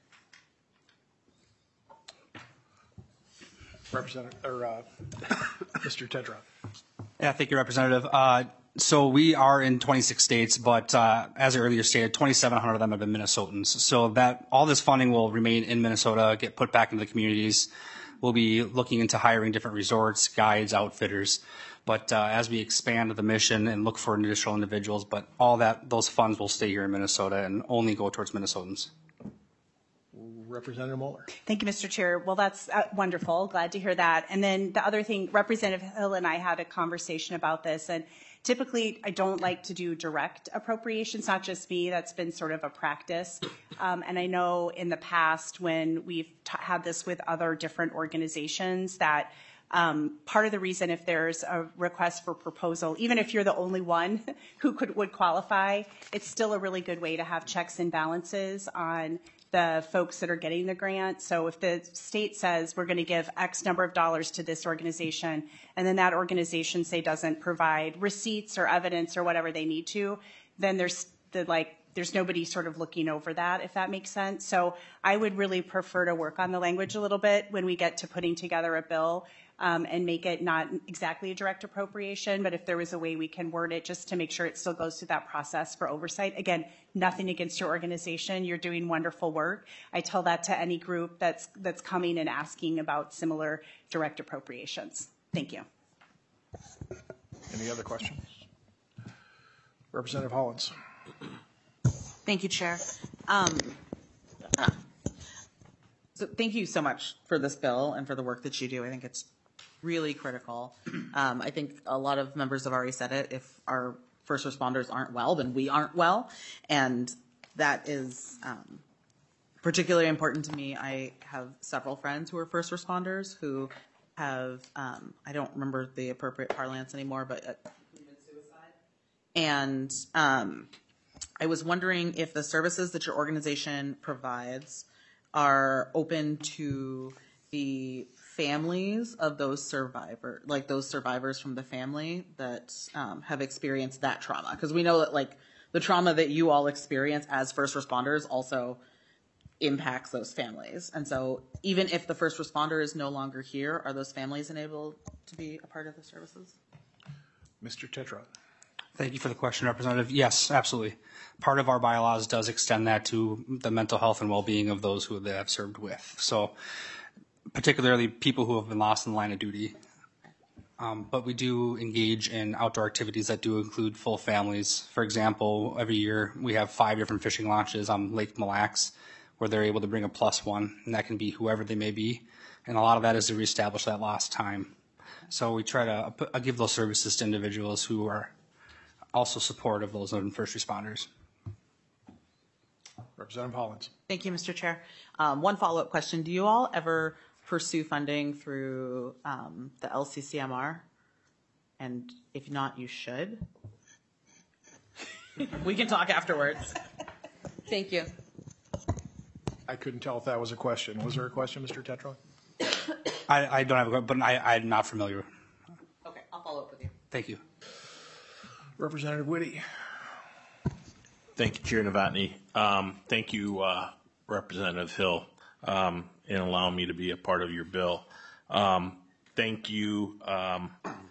Representative, or uh, Mister Tetra. Yeah, thank you, Representative. Uh, so we are in twenty-six states, but uh, as I earlier stated, twenty-seven hundred of them have been Minnesotans. So that all this funding will remain in Minnesota, get put back into the communities. We'll be looking into hiring different resorts, guides, outfitters. But uh, as we expand the mission and look for additional individuals, but all that, those funds will stay here in Minnesota and only go towards Minnesotans. Representative Mueller. Thank you, Mister Chair. Well, that's uh, wonderful. Glad to hear that. And then the other thing, Representative Hill and I had a conversation about this, and typically I don't like to do direct appropriations, not just me. That's been sort of a practice. Um, and I know in the past when we've t- had this with other different organizations that Um, part of the reason, if there's a request for proposal, even if you're the only one who could would qualify, it's still a really good way to have checks and balances on the folks that are getting the grant. So if the state says we're going to give X number of dollars to this organization, and then that organization, say, doesn't provide receipts or evidence or whatever they need to, then there's the like there's nobody sort of looking over that, if that makes sense. So I would really prefer to work on the language a little bit when we get to putting together a bill. Um, and make it not exactly a direct appropriation, but if there was a way we can word it just to make sure it still goes through that process for oversight. Again, nothing against your organization. You're doing wonderful work. I tell that to any group that's that's coming and asking about similar direct appropriations. Thank you. Any other questions? Representative Hollins. Thank you, Chair. Um, so thank you so much for this bill and for the work that you do. I think it's really critical. Um, I think a lot of members have already said it. If our first responders aren't well, then we aren't well. And that is um, particularly important to me. I have several friends who are first responders who have, um, I don't remember the appropriate parlance anymore, but uh, committed suicide. And um, I was wondering if the services that your organization provides are open to the families of those survivor, like those survivors from the family that um, have experienced that trauma. Because we know that like the trauma that you all experience as first responders also impacts those families. And so even if the first responder is no longer here, are those families enabled to be a part of the services? Mister Tetra. Thank you for the question, Representative. Yes, absolutely. Part of our bylaws does extend that to the mental health and well-being of those who they have served with. So particularly people who have been lost in the line of duty. Um, but we do engage in outdoor activities that do include full families. For example, every year we have five different fishing launches on Lake Mille Lacs where they're able to bring a plus one, and that can be whoever they may be. And a lot of that is to reestablish that lost time. So we try to uh, give those services to individuals who are also supportive of those first responders. Representative Hollins. Thank you, Mister Chair. Um, one follow-up question. Do you all ever pursue funding through um, the L C C M R? And if not, you should. We can talk afterwards. Thank you. I couldn't tell if that was a question. Was there a question, Mister Tetra? I, I don't have a question, but I, I'm not familiar. Okay, I'll follow up with you. Thank you. Representative Whitty. Thank you, Chair Novotny. Um, thank you, uh, Representative Hill, um, in allowing me to be a part of your bill. Um, thank you um,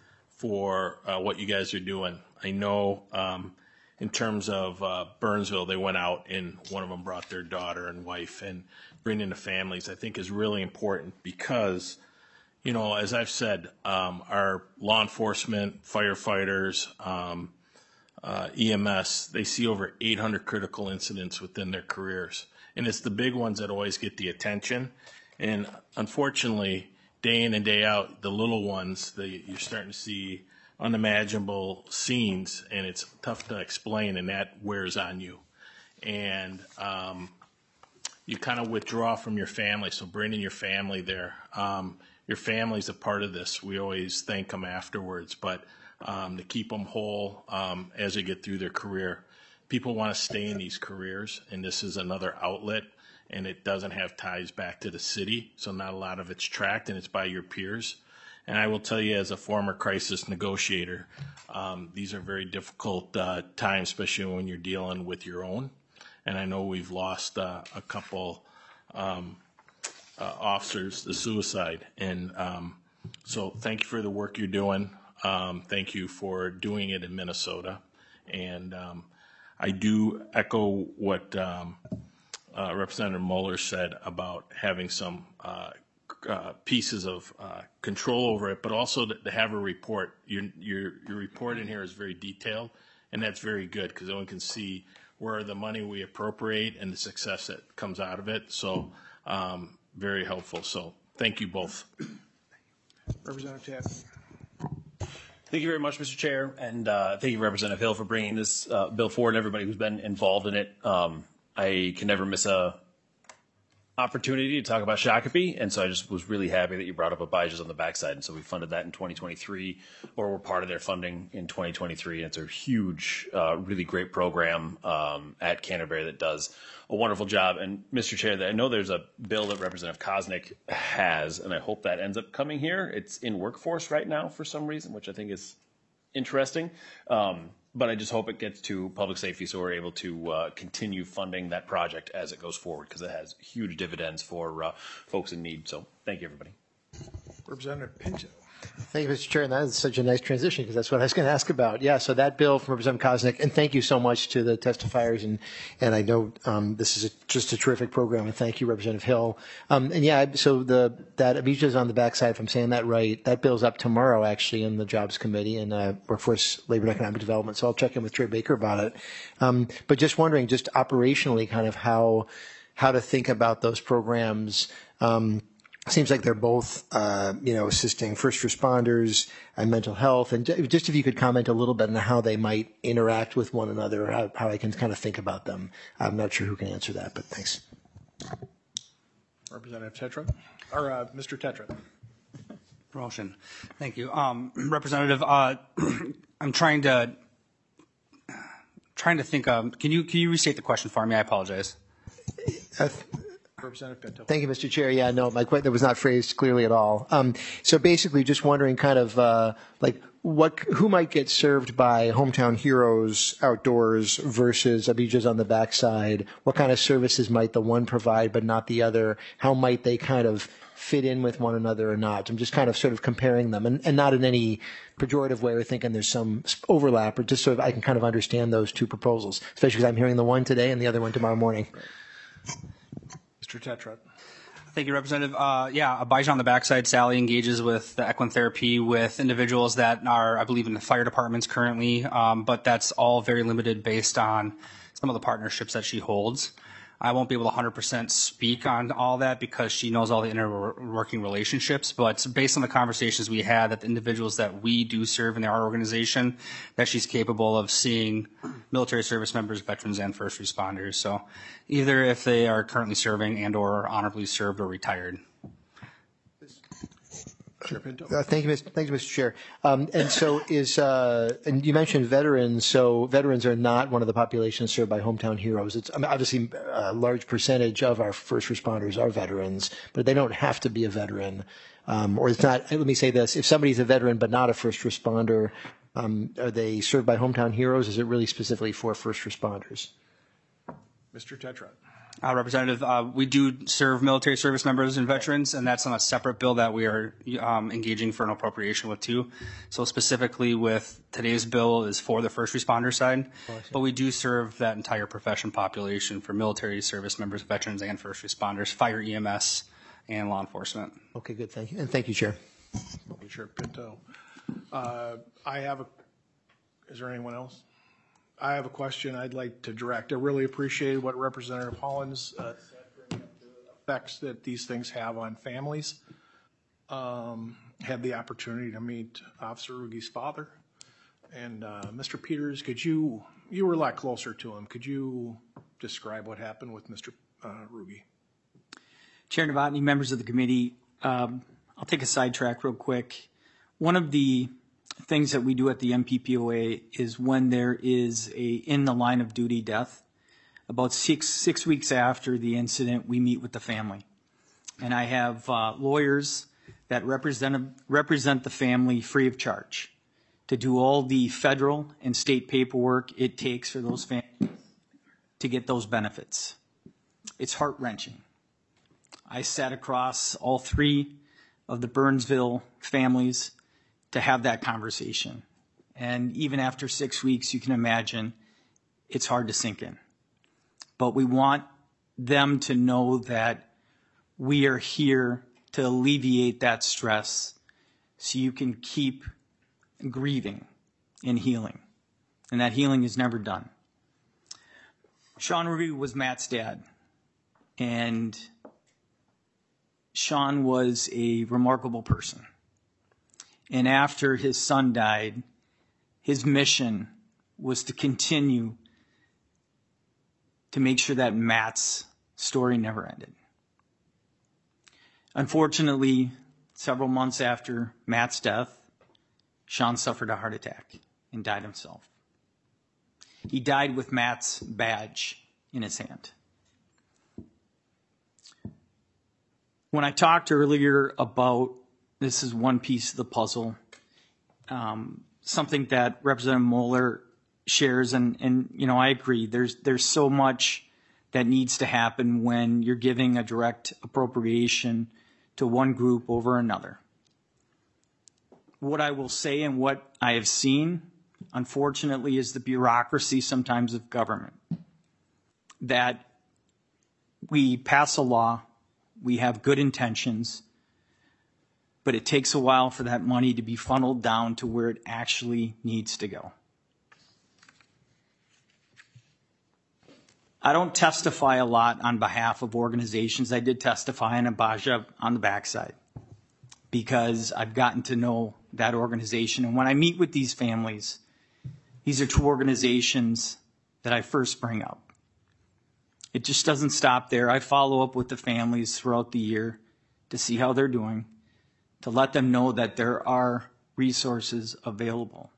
for uh, what you guys are doing. I know um, in terms of uh, Burnsville, they went out and one of them brought their daughter and wife, and bringing the families I think is really important because, you know, as I've said, um, our law enforcement, firefighters, um, uh, E M S, they see over eight hundred critical incidents within their careers. And it's the big ones that always get the attention. And unfortunately, day in and day out, the little ones, the, you're starting to see unimaginable scenes, and it's tough to explain, and that wears on you. And um, you kind of withdraw from your family, so bringing your family there. Um, your family's a part of this. We always thank them afterwards, but um, to keep them whole um, as they get through their career. People want to stay in these careers, and this is another outlet, and it doesn't have ties back to the city, so not a lot of it's tracked, and it's by your peers. And I will tell you, as a former crisis negotiator, um, these are very difficult uh, times, especially when you're dealing with your own. And I know we've lost uh, a couple um, uh, officers to suicide. And um, so thank you for the work you're doing. Um, thank you for doing it in Minnesota. And um, I do echo what um, uh, Representative Mueller said about having some uh, uh, pieces of uh, control over it, but also to, to have a report. Your, your, your report in here is very detailed, and that's very good because no one can see where the money we appropriate and the success that comes out of it. So um, very helpful. So thank you both. Representative Ted. Thank you very much, Mister Chair, and uh, thank you, Representative Hill, for bringing this uh, bill forward and everybody who's been involved in it. Um, I can never miss a opportunity to talk about Shakopee, and so I just was really happy that you brought up Abijah's on the backside, and so we funded that in twenty twenty-three, or we're part of their funding in twenty twenty-three, and it's a huge, uh, really great program um, at Canterbury that does a wonderful job. And Mister Chair, I know there's a bill that Representative Koznick has, and I hope that ends up coming here. It's in workforce right now for some reason, which I think is interesting. Um, but I just hope it gets to public safety so we're able to uh, continue funding that project as it goes forward, because it has huge dividends for uh, folks in need. So thank you, everybody. Representative Pinto. Thank you, Mister Chair, and that is such a nice transition because that's what I was going to ask about. Yeah, so that bill from Representative Koznick, and thank you so much to the testifiers, and and I know um, this is a, just a terrific program, and thank you, Representative Hill. Um, and yeah, so the that Abijah's on the backside, if I'm saying that right, that bill's up tomorrow actually in the Jobs Committee and uh, Workforce, Labor and Economic Development. So I'll check in with Trey Baker about it. Um, but just wondering, just operationally, kind of how how to think about those programs. Um, Seems like they're both, uh, you know, assisting first responders and mental health. And just if you could comment a little bit on how they might interact with one another, how, how I can kind of think about them. I'm not sure who can answer that, but thanks. Representative Tetra, or uh, Mister Tetra. Promotion. Thank you. Um, Representative, uh, I'm trying to trying to think. Um, can you can you restate the question for me? I apologize. Uh, Representative Pinto. Thank you, Mister Chair. Yeah, no, my que- that was not phrased clearly at all. Um, so basically, just wondering, kind of uh, like what, who might get served by Hometown Heroes Outdoors versus Abija's on the backside? What kind of services might the one provide but not the other? How might they kind of fit in with one another or not? I'm just kind of sort of comparing them, and, and not in any pejorative way or thinking there's some overlap, or just so I can kind of understand those two proposals, especially because I'm hearing the one today and the other one tomorrow morning. Mister Tetra. Thank you, Representative. Uh, yeah, Abijah on the backside, Sally engages with the equine therapy with individuals that are, I believe, in the fire departments currently, um, but that's all very limited based on some of the partnerships that she holds. I won't be able to one hundred percent speak on all that because she knows all the inner working relationships, but based on the conversations we had, that the individuals that we do serve in our organization, that she's capable of seeing military service members, veterans, and first responders. So either if they are currently serving and or honorably served or retired. Uh, thank you, Mister Thank you, Mister Chair. Um, and so is, uh, and you mentioned veterans. So veterans are not one of the populations served by Hometown Heroes. It's I mean, obviously a large percentage of our first responders are veterans, but they don't have to be a veteran. Um, or it's not. Let me say this: if somebody's a veteran but not a first responder, um, are they served by Hometown Heroes? Is it really specifically for first responders? Mister Tetra. Uh, Representative, uh, we do serve military service members and veterans, and that's on a separate bill that we are um, engaging for an appropriation with too. So specifically with today's bill is for the first responder side, oh, but we do serve that entire profession population for military service members, veterans, and first responders, fire, E M S, and law enforcement. Okay, good. Thank you. And thank you, Chair. Thank you, Chair Pinto. Uh, I have a, is there anyone else? I have a question I'd like to direct. I really appreciate what Representative Hollins uh, said, bringing up the effects that these things have on families. Um, had the opportunity to meet Officer Rugi's father. And uh, Mister Peters, could you, you were a lot closer to him. Could you describe what happened with Mister Uh, Rugi? Chair Novotny, members of the committee, um, I'll take a sidetrack real quick. One of the things that we do at the M P P O A is when there is a in the line of duty death, about six six weeks after the incident, we meet with the family. And I have uh, lawyers that represent, represent the family free of charge to do all the federal and state paperwork it takes for those families to get those benefits. It's heart-wrenching. I sat across all three of the Burnsville families to have that conversation. And even after six weeks, you can imagine it's hard to sink in. But we want them to know that we are here to alleviate that stress so you can keep grieving and healing. And that healing is never done. Sean Ruby was Matt's dad. And Sean was a remarkable person. And after his son died, his mission was to continue to make sure that Matt's story never ended. Unfortunately, several months after Matt's death, Sean suffered a heart attack and died himself. He died with Matt's badge in his hand. When I talked earlier about this is one piece of the puzzle, um, something that Representative Moeller shares, and, and you know I agree. There's there's so much that needs to happen when you're giving a direct appropriation to one group over another. What I will say and what I have seen, unfortunately, is the bureaucracy sometimes of government. That we pass a law, we have good intentions, but it takes a while for that money to be funneled down to where it actually needs to go. I don't testify a lot on behalf of organizations. I did testify on Abijah on the backside because I've gotten to know that organization. And when I meet with these families, these are two organizations that I first bring up. It just doesn't stop there. I follow up with the families throughout the year to see how they're doing, to let them know that there are resources available.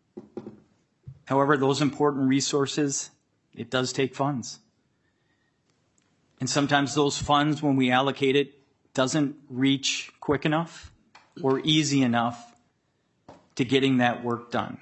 However, those important resources, it does take funds. And sometimes those funds, when we allocate it, doesn't reach quick enough or easy enough to getting that work done.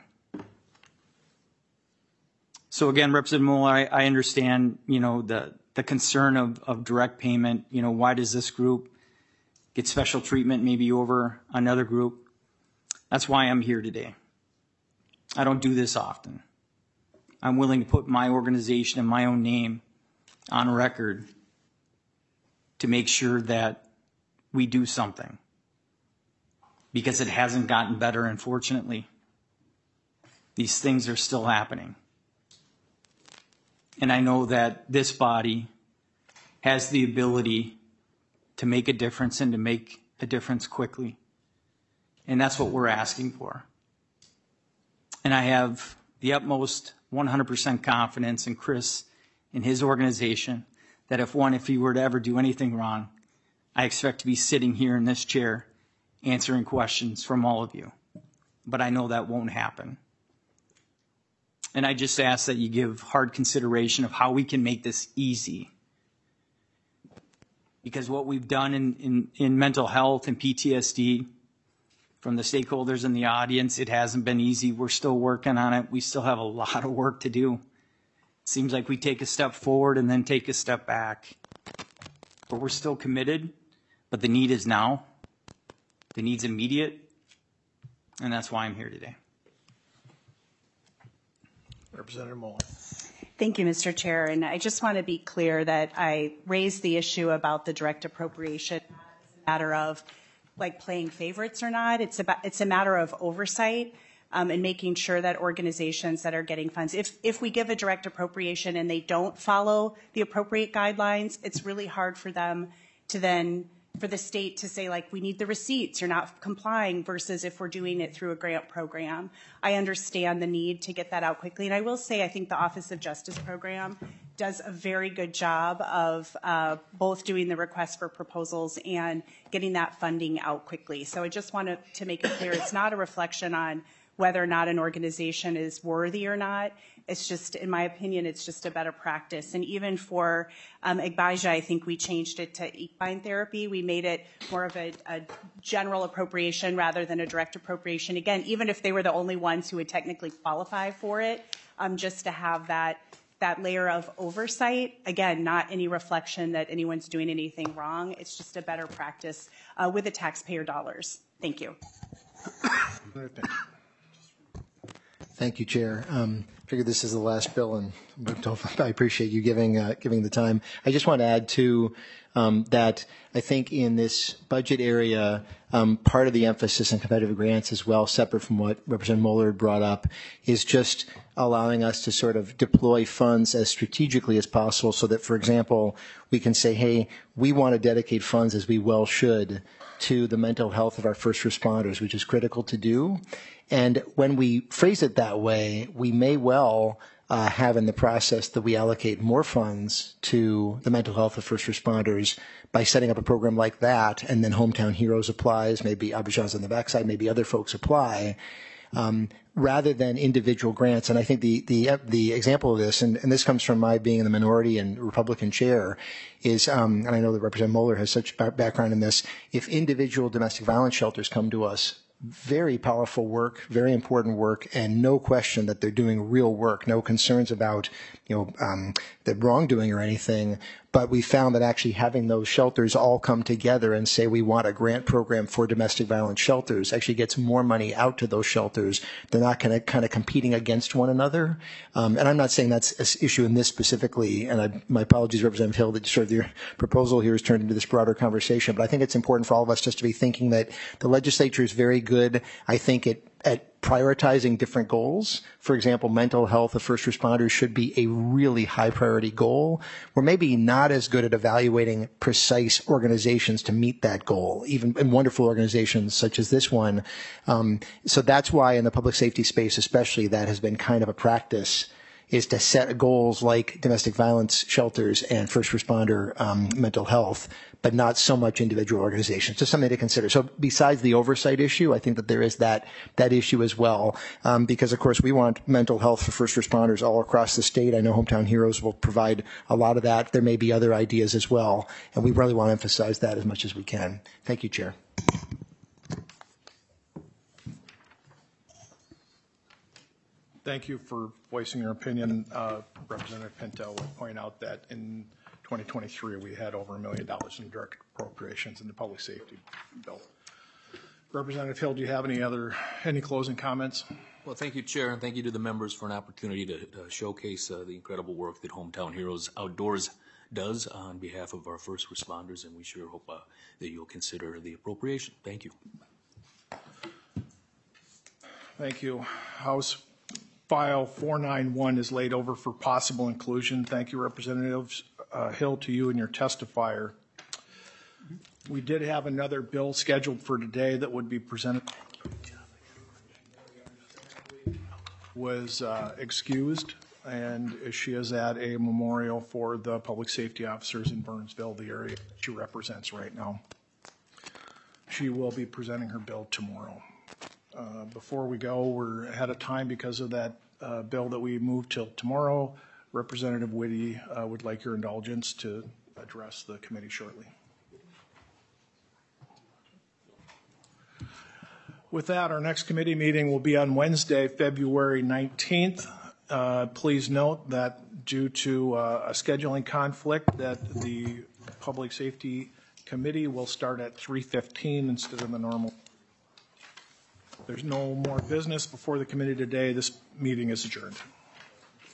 So again, Representative Muller, I, I understand, you know, the, the concern of, of direct payment. You know, why does this group get special treatment maybe over another group? That's why I'm here today. I don't do this often. I'm willing to put my organization and my own name on record to make sure that we do something, because it hasn't gotten better, unfortunately. These things are still happening. And I know that this body has the ability to make a difference and to make a difference quickly. And that's what we're asking for. And I have the utmost one hundred percent confidence in Chris and his organization that if one, if he were to ever do anything wrong, I expect to be sitting here in this chair answering questions from all of you. But I know that won't happen. And I just ask that you give hard consideration of how we can make this easy. Because what we've done in, in, in mental health and P T S D, from the stakeholders in the audience, it hasn't been easy. We're still working on it. We still have a lot of work to do. It seems like we take a step forward and then take a step back. But we're still committed. But the need is now. The need's immediate. And that's why I'm here today. Representative Muller. Thank you, Mister Chair. And I just want to be clear that I raised the issue about the direct appropriation not as a matter of like playing favorites or not. It's about it's a matter of oversight um, and making sure that organizations that are getting funds, if if we give a direct appropriation and they don't follow the appropriate guidelines, it's really hard for them to then for the state to say, like, we need the receipts, you're not complying, versus if we're doing it through a grant program. I understand the need to get that out quickly. And I will say, I think the Office of Justice program does a very good job of uh, both doing the request for proposals and getting that funding out quickly. So I just wanted to make it clear, it's not a reflection on whether or not an organization is worthy or not. It's just, in my opinion, it's just a better practice. And even for um, Agbaja, I think we changed it to equine therapy. We made it more of a, a general appropriation rather than a direct appropriation. Again, even if they were the only ones who would technically qualify for it, um, just to have that that layer of oversight. Again, not any reflection that anyone's doing anything wrong. It's just a better practice uh, with the taxpayer dollars. Thank you. Thank you, Chair. Um, I figured this is the last bill, and I appreciate you giving uh, giving the time. I just want to add, too, um, that I think in this budget area, um, part of the emphasis in competitive grants as well, separate from what Representative Muller brought up, is just allowing us to sort of deploy funds as strategically as possible so that, for example, we can say, hey, we want to dedicate funds, as we well should, to the mental health of our first responders, which is critical to do. And when we phrase it that way, we may well uh, have in the process that we allocate more funds to the mental health of first responders by setting up a program like that, and then Hometown Heroes applies, maybe Abidjan's on the backside, maybe other folks apply, um, rather than individual grants. And I think the the the example of this, and, and this comes from my being in the minority and Republican chair, is, um, and I know that Representative Muller has such background in this, if individual domestic violence shelters come to us, very powerful work, very important work, and no question that they're doing real work, no concerns about, you know, um, the wrongdoing or anything. But we found that actually having those shelters all come together and say we want a grant program for domestic violence shelters actually gets more money out to those shelters. They're not kind of kind of competing against one another. Um, and I'm not saying that's an issue in this specifically. And I, my apologies, Representative Hill, that sort of your proposal here has turned into this broader conversation. But I think it's important for all of us just to be thinking that the legislature is very good, I think, at at prioritizing different goals. For example, mental health of first responders should be a really high priority goal. We're maybe not as good at evaluating precise organizations to meet that goal, even in wonderful organizations such as this one. Um, so that's why in the public safety space especially, that has been kind of a practice, is to set goals like domestic violence shelters and first responder um, mental health, but not so much individual organizations. Just something to consider. So besides the oversight issue, I think that there is that that issue as well, um, because of course we want mental health for first responders all across the state. I know Hometown Heroes will provide a lot of that. There may be other ideas as well, and we really want to emphasize that as much as we can. Thank you, Chair. Thank you for voicing your opinion. Uh, Representative Pinto would point out that in twenty twenty-three, we had over a million dollars in direct appropriations in the public safety bill. Representative Hill, do you have any other, any closing comments? Well, thank you, Chair, and thank you to the members for an opportunity to uh, showcase uh, the incredible work that Hometown Heroes Outdoors does on behalf of our first responders, and we sure hope uh, that you'll consider the appropriation. Thank you. Thank you. House File four ninety-one is laid over for possible inclusion. Thank you, Representatives uh, Hill, to you and your testifier. We did have another bill scheduled for today that would be presented. Was uh, excused, and she is at a memorial for the public safety officers in Burnsville, the area she represents right now. She will be presenting her bill tomorrow. Uh, before we go, we're ahead of time because of that uh, bill that we moved till tomorrow. Representative Whitty uh, would like your indulgence to address the committee shortly. With that, our next committee meeting will be on Wednesday, February nineteenth. Uh, please note that due to uh, a scheduling conflict, that the Public Safety Committee will start at three fifteen instead of the normal. There's no more business before the committee today. This meeting is adjourned.